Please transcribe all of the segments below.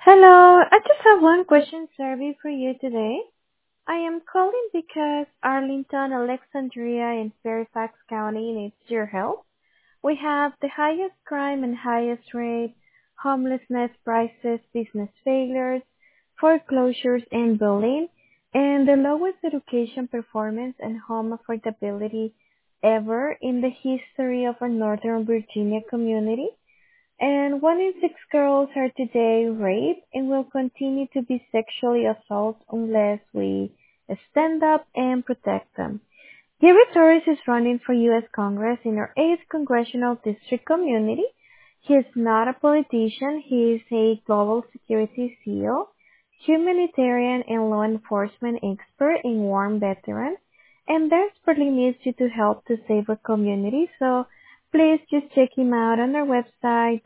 Hello, I just have one question survey for you today. I am calling because Arlington, Alexandria, and Fairfax County needs your help. We have the highest crime and highest rate, homelessness prices, business failures, foreclosures and bullying, and the lowest education performance and home affordability ever in the history of our Northern Virginia community. And 1 in 6 girls are today raped and will continue to be sexually assaulted unless we stand up and protect them. Gary Torres is running for U.S. Congress in our 8th Congressional District community. He is not a politician. He is a global security SEAL, humanitarian and law enforcement expert and war veteran, and desperately needs you to help to save our community. So please just check him out on our website,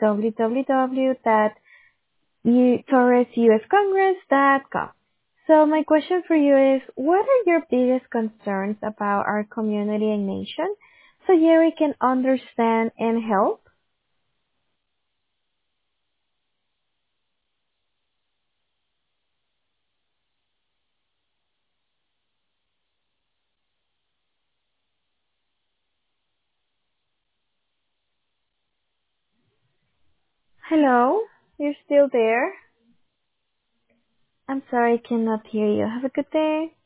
www.torresuscongress.com. So my question for you is, what are your biggest concerns about our community and nation so Jerry can understand and help? Hello? You're still there? I'm sorry, I cannot hear you. Have a good day.